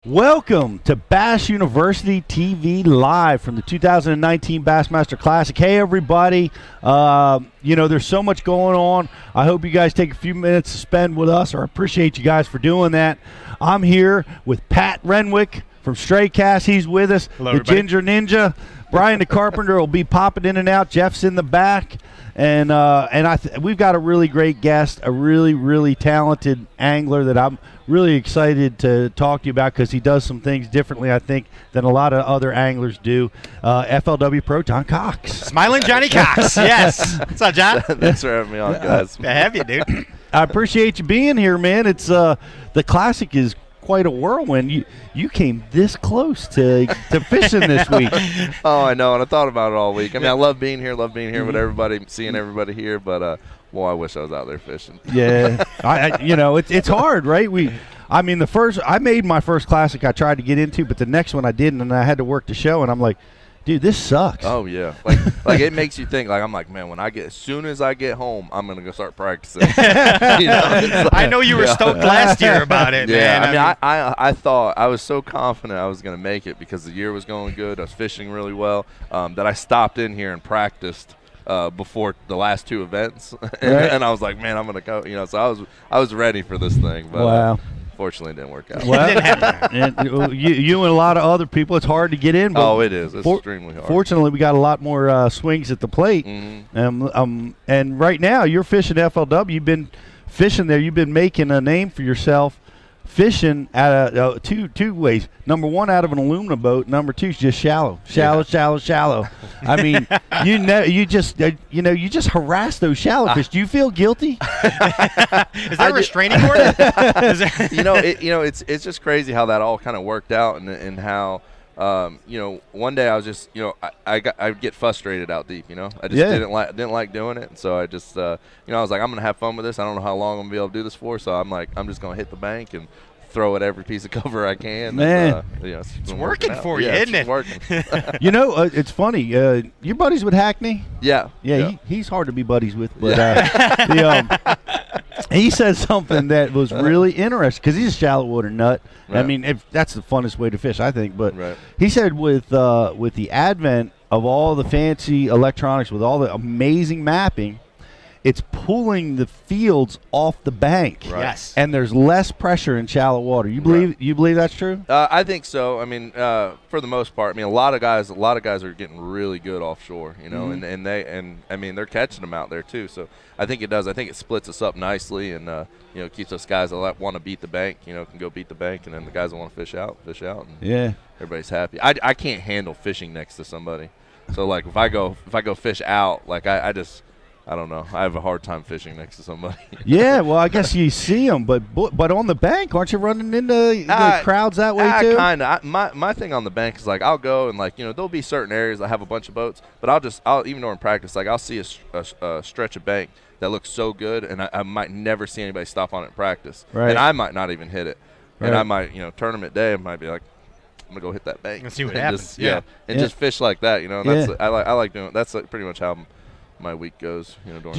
Welcome to Bass University TV Live from the 2019 Bassmaster Classic. Hey, everybody. There's so much going on. I hope you guys take a few minutes to spend with us, or I appreciate you guys for doing that. I'm here with Pat Renwick from Stray Cast. He's with us. Hello, the everybody. Ginger Ninja. Brian the Carpenter will be popping in and out. Jeff's in the back. And we've got a really great guest, a really, really talented angler that I'm really excited to talk to you about because he does some things differently, I think, than a lot of other anglers do. FLW Pro, John Cox. Smiling Johnny Cox. Yes. What's up, John? Thanks for having me on, guys. I have you, dude. I appreciate you being here, man. It's the Classic is quite a whirlwind. You came this close to fishing this week. Oh, I know, and I thought about it all week. I mean, I love being here with everybody, seeing everybody here, but I wish I was out there fishing. Yeah, it's hard, right? I made my first Classic I tried to get into, but the next one I didn't, and I had to work the show, and I'm like, dude, this sucks. Oh yeah, like it makes you think. Like I'm like, man, as soon as I get home, I'm gonna go start practicing. I know you were stoked last year about it. Yeah, man. I thought I was so confident I was gonna make it because the year was going good. I was fishing really well. That I stopped in here and practiced before the last two events, and I was like, man, I'm gonna go. So I was ready for this thing. But, wow. Fortunately, it didn't work out. Well, you and a lot of other people, it's hard to get in. But it is. It's extremely hard. Fortunately, we got a lot more swings at the plate. Mm-hmm. And right now, you're fishing FLW. You've been fishing there. You've been making a name for yourself fishing at two ways. Number one, out of an aluminum boat. Number two is just shallow. I mean, you just harass those shallow fish. Do you feel guilty? Is there a restraining order? It's just crazy how that all kind of worked out, and how one day I was just I'd get frustrated out deep. I just didn't like doing it, and so I just I was like, I'm gonna have fun with this. I don't know how long I'm gonna be able to do this for, so I'm just gonna hit the bank and throw at every piece of cover I can. Man, it's working for you, isn't it? Working. It's funny. You're buddies with Hackney? Yeah. He's hard to be buddies with, but he said something that was really interesting because he's a shallow water nut. Right. I mean, that's the funnest way to fish, I think. But he said with the advent of all the fancy electronics, with all the amazing mapping, it's pulling the fields off the bank. Right. Yes. And there's less pressure in shallow water. You believe that's true? I think so. I mean, for the most part, I mean, a lot of guys are getting really good offshore, and they're catching them out there too. So I think it does. I think it splits us up nicely, and keeps us guys that want to beat the bank, can go beat the bank, and then the guys that want to fish out, and everybody's happy. I can't handle fishing next to somebody. So like if I go fish out, like I don't know. I have a hard time fishing next to somebody. Yeah, well, I guess you see them, but on the bank, aren't you running into the crowds that way too? Kind of. My thing on the bank is like I'll go and there'll be certain areas that have a bunch of boats, but I'll even though in practice, like I'll see a stretch of bank that looks so good, and I might never see anybody stop on it in practice, and I might not even hit it, and I might tournament day I might be like, I'm gonna go hit that bank and see what happens. Just fish like that, That's I like doing. That's pretty much how my week goes,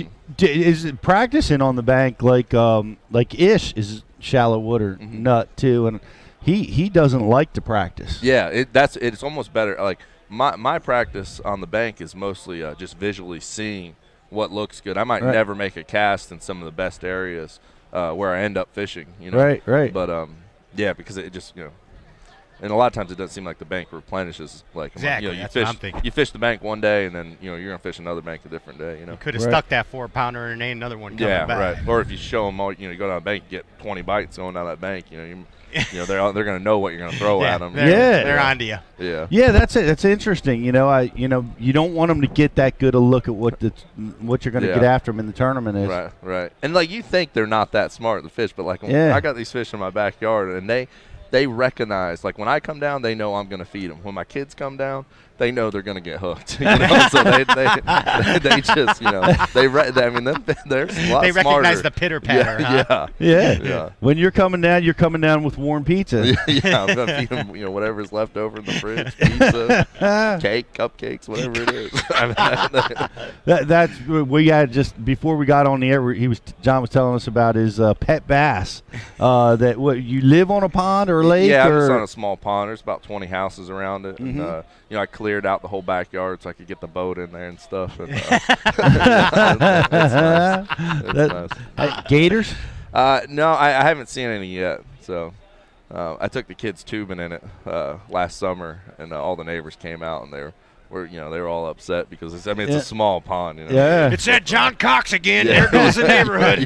Is it practicing on the bank like Ish is shallow water nut too, and he doesn't like to practice. Yeah, it's almost better. Like my practice on the bank is mostly just visually seeing what looks good. I might never make a cast in some of the best areas where I end up fishing. Right. But because it just and a lot of times it doesn't seem like the bank replenishes. Like exactly, that's what I'm thinking. You fish the bank one day, and then you're gonna fish another bank a different day. You could have stuck that 4-pounder and ain't another one coming back. Right. Or if you show them all, you go down the bank, you get 20 bites going down that bank. They're gonna know what you're gonna throw at them. They're onto you. Yeah. That's it. That's interesting. You don't want them to get that good a look at what you're gonna get after them in the tournament is. Right. And you think they're not that smart, the fish, but I got these fish in my backyard, and they recognize, when I come down, they know I'm going to feed them. When my kids come down, they know they're going to get hooked. You know? So they just, you know, they're a lot they smarter. recognize the pitter patter. Yeah. When you're coming down with warm pizza. Yeah, I'm gonna feed them, you know, whatever's left over in the fridge, pizza, cake, cupcakes, whatever it is. That's we had just before we got on the air. John was telling us about his pet bass. That you live on a pond or a lake? Yeah, or? I'm just on a small pond. There's about 20 houses around it, and you know, I cleared out the whole backyard so I could get the boat in there and stuff. And, it's nice. It's nice. Gators? No, I haven't seen any yet. So I took the kids tubing in it last summer, and all the neighbors came out, and they were all upset because it's a small pond. You know? Yeah. It's that John Cox again. Yeah. There goes the neighborhood.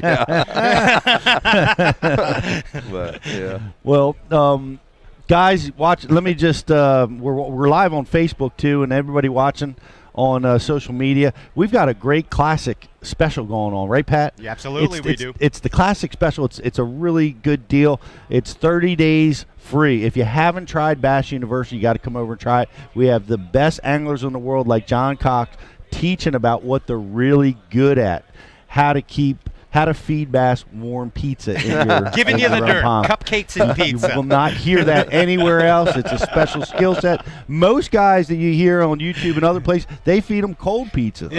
But yeah. Well, guys, watch. Let me just. We're live on Facebook too, and everybody watching on social media. We've got a great classic special going on, right, Pat? Yeah, absolutely, we do. It's the classic special. It's a really good deal. It's 30 days free. If you haven't tried Bass University, you got to come over and try it. We have the best anglers in the world, like John Cox, teaching about what they're really good at, how to feed bass warm pizza in your giving you the dirt, pond. cupcakes and pizza. You will not hear that anywhere else. It's a special skill set. Most guys that you hear on YouTube and other places, they feed them cold pizza.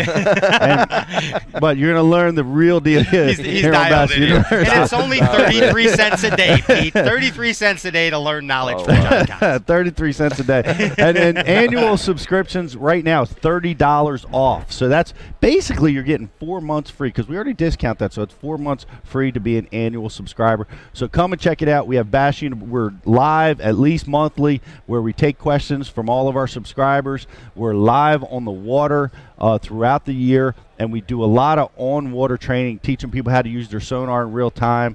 But you're going to learn the real deal he's here on Bass University. And it's only 33 cents a day, Pete. 33 cents a day to learn knowledge from John Cox. 33 cents a day. And annual subscriptions right now is $30 off. So that's basically you're getting 4 months free because we already discount that. So it's 4 months free to be an annual subscriber. So come and check it out. We have Bass University. We're live at least monthly where we take questions from all of our subscribers. We're live on the water throughout the year, and we do a lot of on-water training, teaching people how to use their sonar in real time.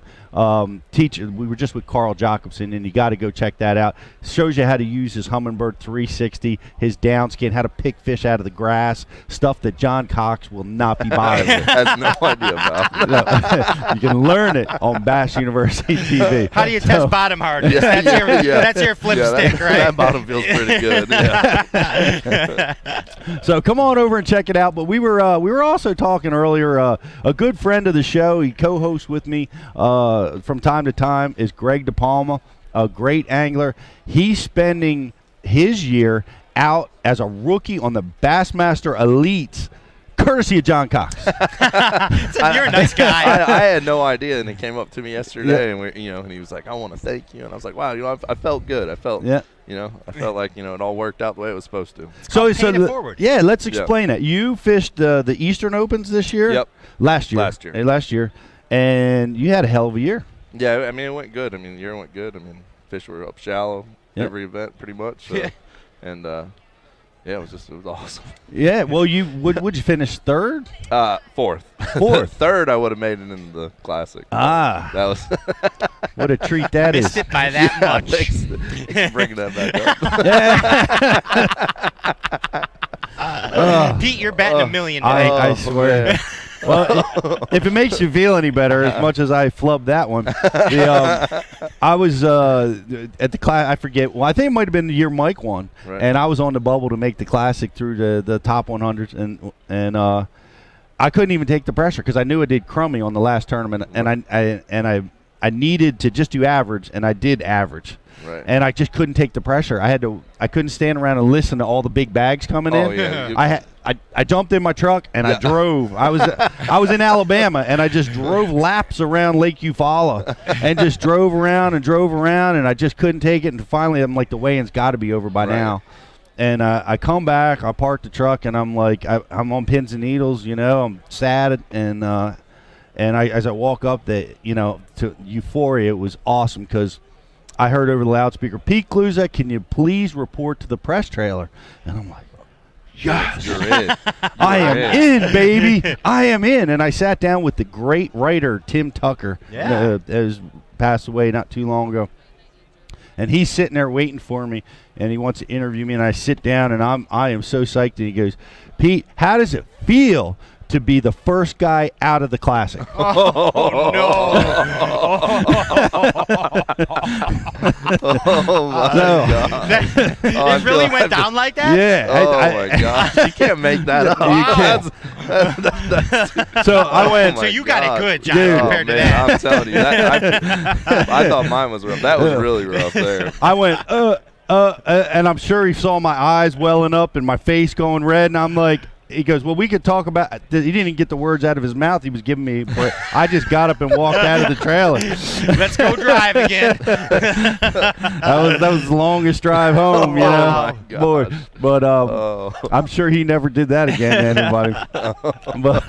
We were just with Carl Jacobson, and you got to go check that out. Shows you how to use his Humminbird 360, his downskin, how to pick fish out of the grass, stuff that John Cox will not be bothered with. Has no idea about. You can learn it on Bass University TV. How do you test bottom hardness? That's your flip stick, right? That bottom feels pretty good. Yeah. So come on over and check it out. But we were also talking earlier. A good friend of the show, he co-hosts with me from time to time, is Greg DePalma, a great angler. He's spending his year out as a rookie on the Bassmaster Elites, courtesy of John Cox. You're a nice guy. I had no idea, and he came up to me yesterday, and and he was like, "I want to thank you," and I was like, "Wow, I felt good. I felt, I felt like it all worked out the way it was supposed to." Forward. Yeah, let's explain it. You fished the Eastern Opens this year. Yep. Last year, and you had a hell of a year. Yeah, I mean it went good. I mean the year went good. I mean fish were up shallow every event pretty much. So. And it was awesome. Yeah, well, would you finish third? Fourth. Third, I would have made it in the Classic. That was what a treat that is. Missed it by that much. Thanks for bringing that back up. Pete, you're batting $1 million today. I swear. Well, if it makes you feel any better, as much as I flubbed that one, I was at the class. I forget. Well, I think it might have been the year Mike won, and I was on the bubble to make the Classic through the top 100s, and I couldn't even take the pressure because I knew I did crummy on the last tournament, and I needed to just do average, and I did average. Right. And I just couldn't take the pressure. I couldn't stand around and listen to all the big bags coming in. Yeah. I jumped in my truck and I drove. I was in Alabama and I just drove laps around Lake Eufaula and just drove around and I just couldn't take it. And finally I'm like, the weigh-in's got to be over by now. And I come back, I park the truck, and I'm like, I'm on pins and needles, I'm sad, and as I walk up to Euphoria, it was awesome because I heard over the loudspeaker, "Pete Kluza, can you please report to the press trailer?" And I'm like, yes, you're in. I am in, baby. I am in. And I sat down with the great writer, Tim Tucker, that has passed away not too long ago. And he's sitting there waiting for me, and he wants to interview me. And I sit down, and I am so psyched. And he goes, "Pete, how does it feel to be the first guy out of the Classic. Oh no! Oh my God! It really went down like that? Yeah. Oh my gosh! You can't make that up. So I went. So you got it good, John, Dude. compared to man, that. I'm telling you, I thought mine was rough. That was really rough there. I went, and I'm sure he saw my eyes welling up and my face going red, and I'm like, he goes, well, we could talk about. He didn't get the words out of his mouth. He was giving me. But I just got up and walked out of the trailer. Let's go drive again. That was the longest drive home, you know. my God. Boy, but I'm sure he never did that again to anybody. But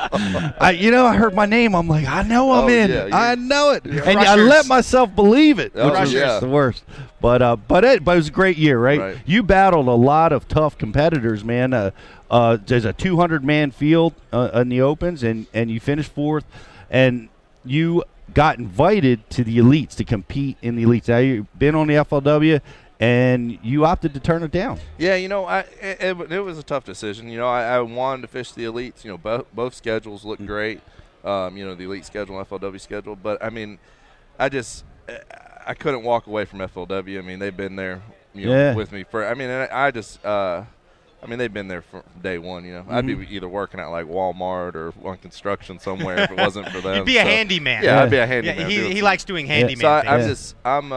I heard my name. I'm like, I know I'm in. yeah, I know it, and I Rushers. let myself believe it. Oh, Which is yeah. the worst. But it was a great year, right? You battled a lot of tough competitors, man. There's a 200-man field in the Opens, and you finished 4th, and you got invited to the elites to compete in the elites. Now you've been on the FLW, and you opted to turn it down. Yeah, it was a tough decision. I wanted to fish the elites. Both schedules looked great. The elite schedule and FLW schedule, but I mean, I couldn't walk away from FLW. I mean, they've been there, with me for. I mean, they've been there from day one. I'd be either working at like Walmart or on construction somewhere if it wasn't for them. You'd be a handyman. Yeah, I'd be a handyman. Yeah, he likes doing handyman things.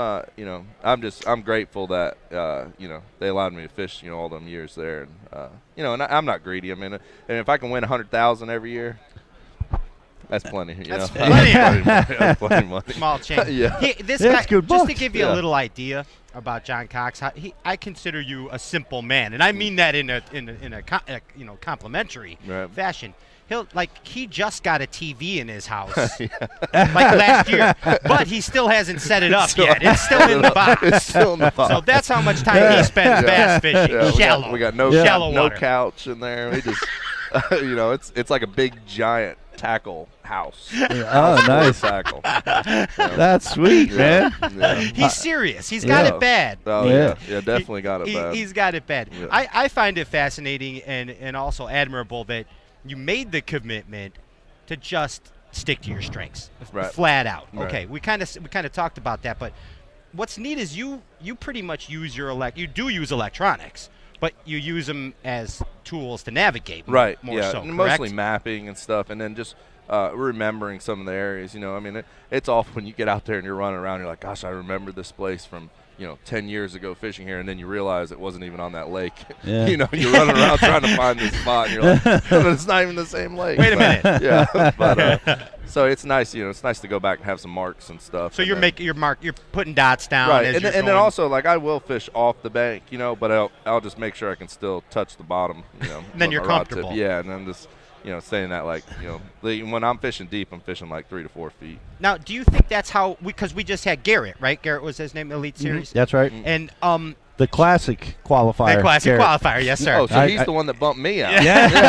I'm grateful that they allowed me to fish all them years there, and I'm not greedy. I mean, and if I can win 100,000 every year. That's plenty. That's plenty. That's plenty of money. Small change. Yeah. This guy, good just to bucks. give you a little idea about John Cox, I consider you a simple man, and I mean that in a complimentary fashion. He just got a TV in his house like last year, but he still hasn't set it up yet. It's still in the box. It's still in the box. So that's how much time he spends bass fishing. Yeah, shallow. We got no water. couch in there. We just, it's like a big giant tackle house. Oh, nice. Tackle. That's sweet, man. Yeah. He's serious. He's got it bad. Oh, yeah, definitely got it bad. He's got it bad. Yeah. I find it fascinating and also admirable that you made the commitment to just stick to your strengths, flat out. Right. Okay, we kind of talked about that, but what's neat is you pretty much use you do use electronics, but you use them as tools to navigate. Right. More so, correct? Mostly mapping and stuff, and then just remembering some of the areas. I mean, it's awful when you get out there and you're running around. You're like, gosh, I remember this place from 10 years ago fishing here, and then you realize it wasn't even on that lake. Yeah. You're running around trying to find this spot, and you're like, it's not even the same lake. Wait a minute. Yeah. But so it's nice, it's nice to go back and have some marks and stuff. So you're making your mark, you're putting dots down. Right, as and you're then going. also I will fish off the bank, but I'll just make sure I can still touch the bottom. And then you're my rod tip. comfortable. Yeah, and then just saying that when I'm fishing deep, I'm fishing like 3 to 4 feet. Now, do you think that's how? Because we just had Garrett, right? Garrett was his name, Elite Series. That's right. And The classic qualifier. that classic Garrett. qualifier, yes, sir. Oh, so he's the one that bumped me out.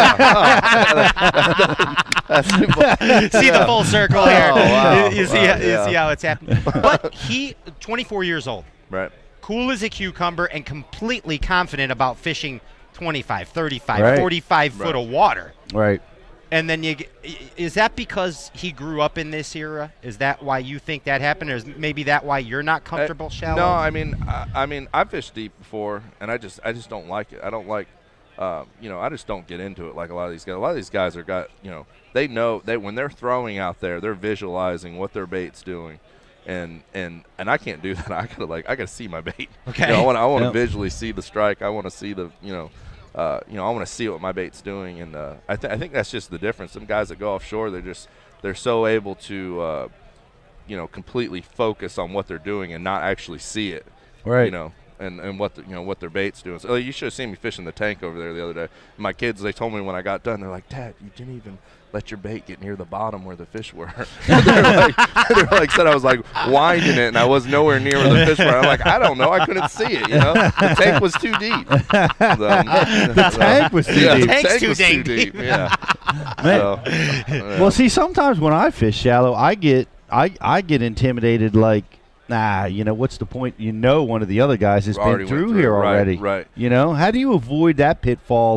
See the full circle here. Oh, wow. You see how it's happening. But he, 24 years old, Right. cool as a cucumber, and completely confident about fishing 25, 35, 45 foot of water. Right. And then is that because he grew up in this era? Is that why you think that happened, or is maybe that why you're not comfortable shallow? No, I mean, I've fished deep before, and I just don't like it. I don't like, I just don't get into it like a lot of these guys. A lot of these guys are they know when they're throwing out there, they're visualizing what their bait's doing, and I can't do that. I gotta see my bait. Okay. I want to visually see the strike. I want to see the I want to see what my bait's doing, and I think that's just the difference. Some guys that go offshore, they're so able to, completely focus on what they're doing and not actually see it, Right. and what what their bait's doing. So you should have seen me fishing the tank over there the other day. My kids, they told me when I got done, they're like, "Dad, you didn't even let your bait get near the bottom where the fish were." they were like, said I was like winding it, and I was nowhere near where the fish were. I'm like, I don't know, I couldn't see it. The tank was too deep. The tank was too deep. Tank's Tank too was dang too deep. deep. Yeah. Man. So, yeah. Well, see, sometimes when I fish shallow, I get intimidated. Like, nah, what's the point? One of the other guys has Already been went through here right, already. right. How do you avoid that pitfall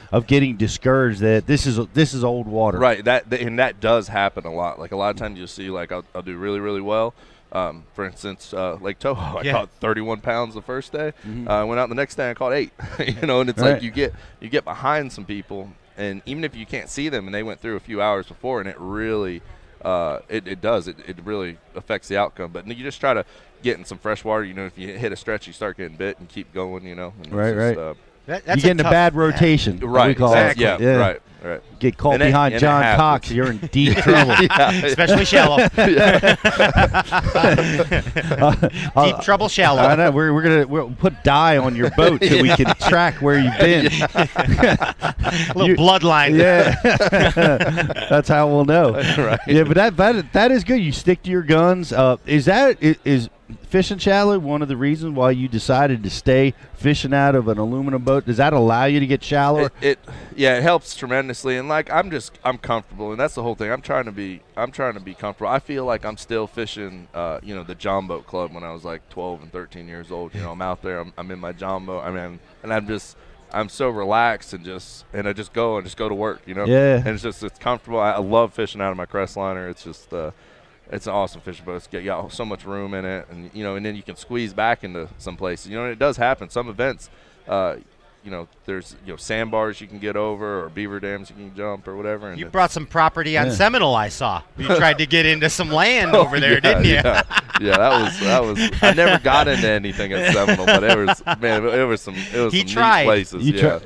of getting discouraged that this is old water. Right. And that does happen a lot. Like a lot of times you'll see like I'll do really, really well. For instance, Lake Toho, I caught 31 pounds the first day. I went out the next day, I caught 8. And it's like you get behind some people, and even if you can't see them, and they went through a few hours before, and it really it really affects the outcome. But you just try to get in some fresh water. If you hit a stretch, you start getting bit and keep going. And right. You get in a bad rotation. Right. Exactly. Yeah. Right. Get caught behind John Cox, you're in deep trouble. Especially shallow. Deep trouble shallow. I know. We'll put dye on your boat so we can track where you've been. A little bloodline. Yeah. That's how we'll know. Right. Yeah, but that is good. You stick to your guns. Is fishing shallow one of the reasons why you decided to stay fishing out of an aluminum boat? Does that allow you to get shallower? It helps tremendously, and like I'm comfortable, and that's the whole thing. I'm trying to be comfortable. I feel like I'm still fishing the John Boat Club when I was like 12 and 13 years old. I'm out there, I'm in my John boat, and I'm so relaxed and I just go to work, Yeah. And it's comfortable. I love fishing out of my Crestliner. It's just it's an awesome fishing boat. It's got so much room in it, and and then you can squeeze back into some places. And it does happen. Some events, there's sandbars you can get over, or beaver dams you can jump, or whatever. And you brought some property on Seminole, I saw. You tried to get into some land over there, didn't you? Yeah, that was. I never got into anything at Seminole, but it was some He some tried. neat places.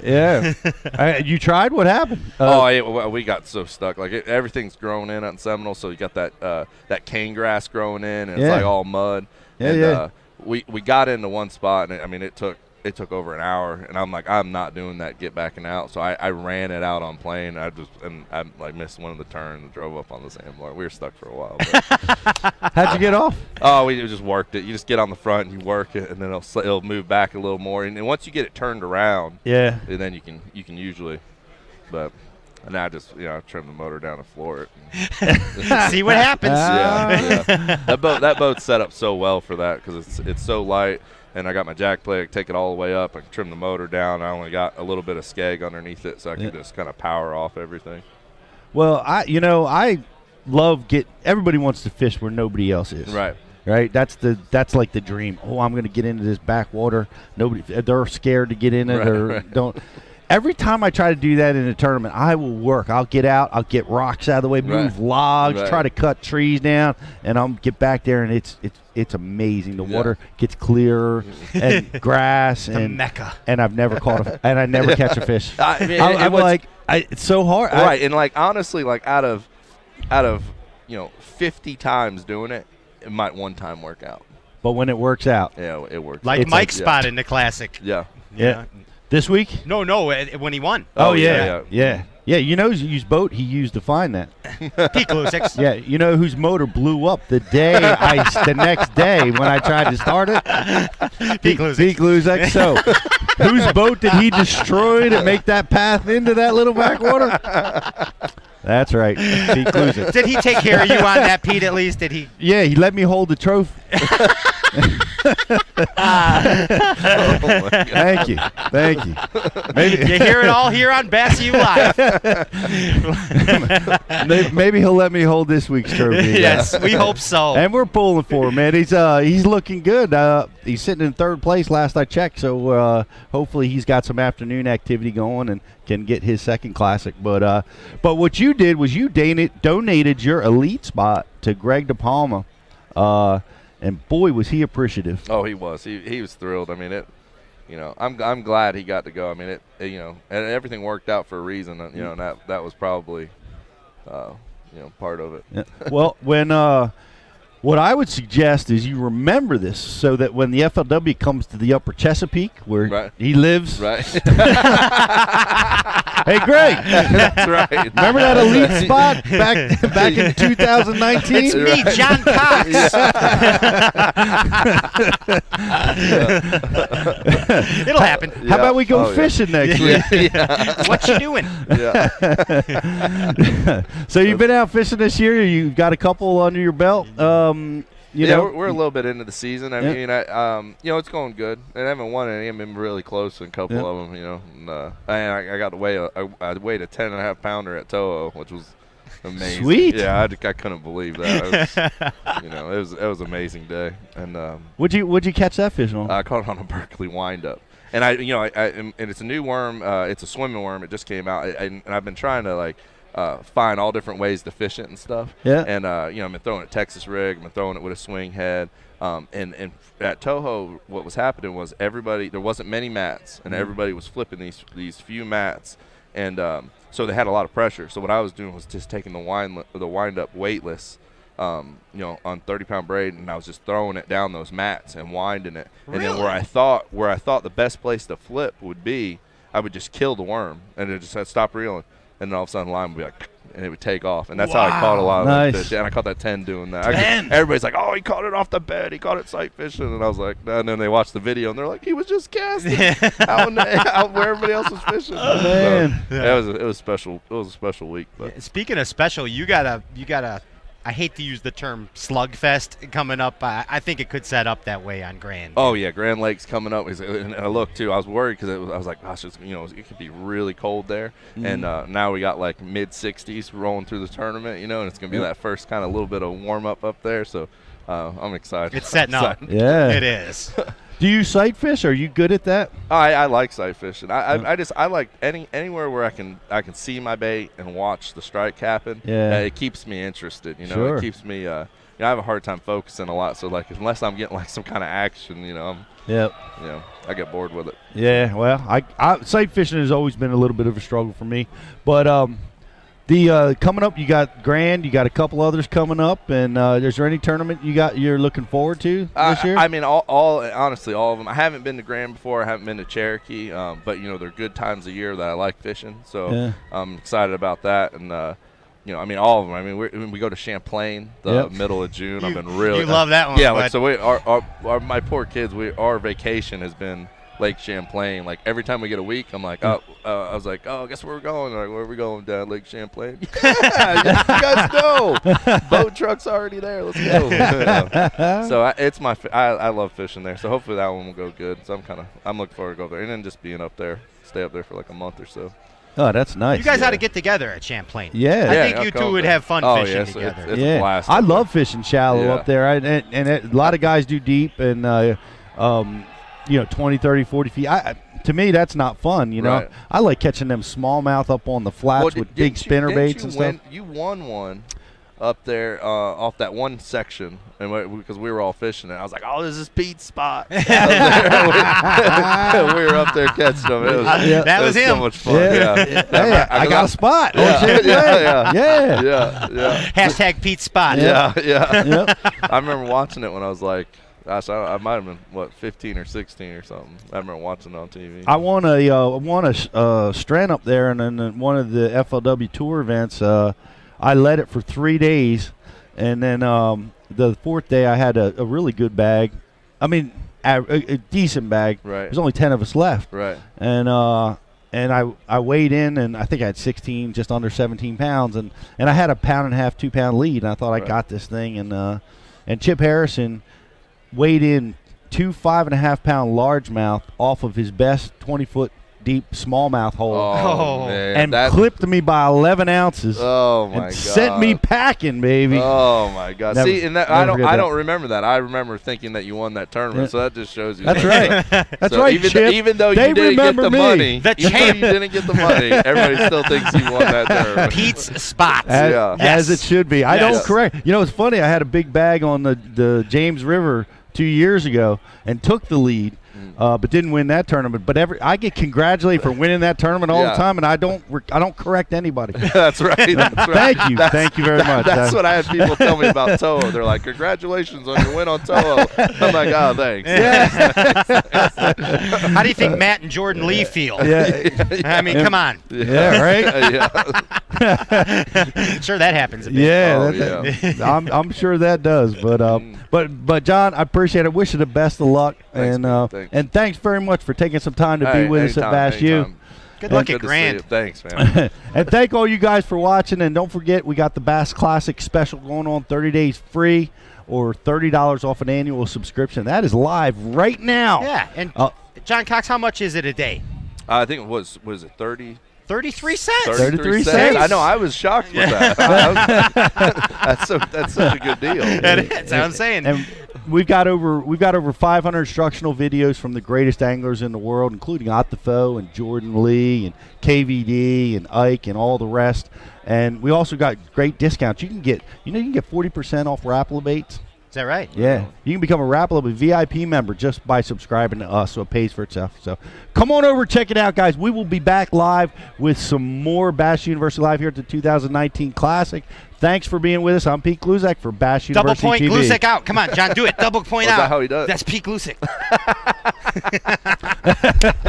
You tried? What happened? We got so stuck. Like everything's growing in out in Seminole, so you got that cane grass growing in, and it's like all mud. We got into one spot, and it took over an hour, and I'm like, I'm not doing that get backing out. So I ran it out on plane. I missed one of the turns and drove up on the sandbar. We were stuck for a while. How'd you get off? Oh, we just worked it. You just get on the front and you work it, and then it'll move back a little more. And once you get it turned around, and then you can usually, but. And I just, trim the motor down and floor it. See what happens. Yeah. That boat's set up so well for that because it's so light. And I got my jack plate, I take it all the way up, I can trim the motor down. I only got a little bit of skeg underneath it, so I can just kind of power off everything. Well, I love everybody wants to fish where nobody else is. Right. That's like the dream. Oh, I'm going to get into this backwater. They're scared to get in it or don't. Every time I try to do that in a tournament, I will work. I'll get out. I'll get rocks out of the way, move logs, try to cut trees down, and I'll get back there, and it's amazing. The water gets clearer and grass and Mecca. And I've never and I never catch a fish. It's so hard. Right, and honestly, out of 50 times doing it, it might one time work out. But when it works out, it works. Like Mike's spot in the Classic. Yeah. This week? No, when he won. Oh, yeah. Whose boat he used to find that. Pete Glusick's. Yeah, whose motor blew up the next day when I tried to start it? Pete Glusick. So, whose boat did he destroy to make that path into that little backwater? That's right, Pete Glusick. Did he take care of you on that, Pete, at least? Did he? Yeah, he let me hold the trophy. Thank you. Maybe you hear it all here on Bass U Live. Maybe he'll let me hold this week's trophy. Yes, we hope so. And we're pulling for him, man. He's looking good. He's sitting in third place last I checked, so hopefully he's got some afternoon activity going and can get his second Classic. But what you did was you donated your elite spot to Greg DePalma. And boy, was he appreciative. Oh, he was. He was thrilled. I'm glad he got to go. And everything worked out for a reason. And that was probably, part of it. Yeah. Well, what I would suggest is you remember this so that when the FLW comes to the Upper Chesapeake, where he lives. Right. Hey, Greg. That's right. Remember that elite spot back in 2019? It's me, John Cox. It'll happen. How about we go fishing next week? What you doing? Yeah. So you've been out fishing this year. You've got a couple under your belt. You know, we're a little bit into the season. I mean, it's going good. And I haven't won any. I've been really close in a couple of them. You know, and I got to weigh I weighed a 10.5 pounder at Toho, which was amazing. Sweet. Yeah, I couldn't believe that. It was an amazing day. And What'd you catch that fish on? I caught it on a Berkeley wind-up. And and it's a new worm. It's a swimming worm. It just came out. And I've been trying to find all different ways to fish it and stuff. Yeah. And I've been throwing it Texas rig. I've been throwing it with a swing head. And at Toho, what was happening was there wasn't many mats, and everybody was flipping these few mats, and so they had a lot of pressure. So what I was doing was just taking the wind up weightless, on 30-pound braid, and I was just throwing it down those mats and winding it. Really? And then where I thought the best place to flip would be, I would just kill the worm, and it just had stop reeling, and then all of a sudden the line would be like, and it would take off. And that's how I caught a lot of those fish. And I caught that 10 doing that. Everybody's like, oh, he caught it off the bed. He caught it sight fishing. And I was like, no. And then they watched the video, and they're like, he was just casting out where everybody else was fishing. Man. So, it was special. It was a special week. But Speaking of special, you got a I hate to use the term slugfest coming up. I think it could set up that way on Grand. Oh, yeah, Grand Lake's coming up. And I looked, too. I was worried because I was like, gosh, it could be really cold there. And now we got mid-60s rolling through the tournament, and it's going to be that first kind of little bit of warm-up up there. So I'm excited. It's setting up. Yeah. It is. Do you sight fish? Are you good at that? I like sight fishing. I like anywhere where I can see my bait and watch the strike happen. Yeah. It keeps me interested. Sure. It keeps me. I have a hard time focusing a lot. So unless I'm getting some kind of action, I get bored with it. Yeah. Well, I sight fishing has always been a little bit of a struggle for me, but the coming up, you got Grand, you got a couple others coming up, and is there any tournament you're looking forward to this year? I mean, honestly, all of them. I haven't been to Grand before. I haven't been to Cherokee, but they're good times of year that I like fishing. So I'm excited about that, and all of them. I mean, we go to Champlain the middle of June. I've been really. You love that one. Yeah, so my poor kids. Our vacation has been Lake Champlain. Every time we get a week, I'm like, I was like, guess where we're going? They're like, where are we going, Dad? Lake Champlain. Yeah, you guys know. Boat truck's already there. Let's go. So it's I love fishing there. So hopefully that one will go good. So I'm looking forward to go there, and then just being up there, stay up there for a month or so. Oh, that's nice. You guys ought to get together at Champlain. Yeah. I think you two would have fun fishing together. It's a blast. I love fishing shallow up there, and a lot of guys do deep, and 20, 30, 40 feet. To me, that's not fun, Right. I like catching them smallmouth up on the flats with big spinner baits and stuff. You won one up there off that one section, and because we were all fishing it. I was like, oh, this is Pete's spot. We were up there catching them. That was him. So much fun. Yeah. Hey, I got a spot. Yeah. Hashtag Pete's spot. Yeah. I remember watching it when I was like, gosh, I might have been 15 or 16 or something. I remember watching it on TV. I won a strand up there, and then one of the FLW tour events. I led it for 3 days, and then the fourth day I had a really good bag. I mean, a decent bag. Right. There's only 10 of us left. Right. And I weighed in, and I think I had 16, just under 17 pounds, and I had a 1.5 to 2 pound lead, and I thought I got this thing, and Chip Harrison weighed in 2 5.5 pound largemouth off of his best 20-foot deep smallmouth hole. Oh, man. And clipped me by 11 ounces. Oh, my God. And sent me packing, baby. Oh, my God. See, and I don't remember that. I remember thinking that you won that tournament, so that just shows you. That's right. That's right, Chip. Even though you didn't get the money, everybody still thinks you won that tournament. Pete's spots. As it should be. I don't correct. It's funny. I had a big bag on the James River 2 years ago and took the lead, but didn't win that tournament. But I get congratulated for winning that tournament all the time, and I don't correct anybody. That's right. Thank you. Thank you very much. That's what I had people tell me about Toho. They're like, congratulations on your win on Toho. I'm like, oh, thanks. Yeah. How do you think Matt and Jordan Lee feel? Yeah. I mean, come on. Yeah, right? Sure, that happens a bit. Yeah, I'm sure that does. But John, I appreciate it. Wish you the best of luck. Thanks, and thanks very much for taking some time to be with us at Bass U. Good luck at Grand. Thanks, man. And thank all you guys for watching. And don't forget, we got the Bass Classic special going on, 30 days free or $30 off an annual subscription. That is live right now. Yeah, and John Cox, how much is it a day? I think it was it 30? 33 cents. 33 cents. I know. I was shocked with that. That's such a good deal. It is. That's what I'm saying. And we've got over 500 instructional videos from the greatest anglers in the world, including Ottefo and Jordan Lee and KVD and Ike and all the rest. And we also got great discounts. You can get 40% off Rapala baits. Is that right? Yeah. You can become a Rapala VIP member just by subscribing to us, so it pays for itself. So come on over, check it out, guys. We will be back live with some more Bass University Live here at the 2019 Classic. Thanks for being with us. I'm Pete Gluszak for Bass University Double point TV. Gluszak out. Come on, John, do it. Double point out. Is that how he does? That's Pete Gluszak.